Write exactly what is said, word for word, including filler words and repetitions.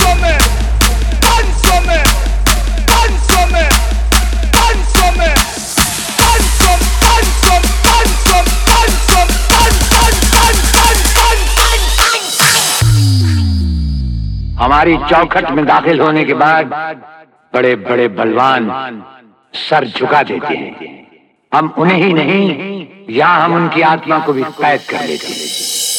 हमारी चौखट में दाखिल होने के बाद बड़े बड़े बलवान सर झुका देते हैं। हम उन्हें ही नहीं, यहाँ हम उनकी आत्मा को भी कैद कर लेते हैं।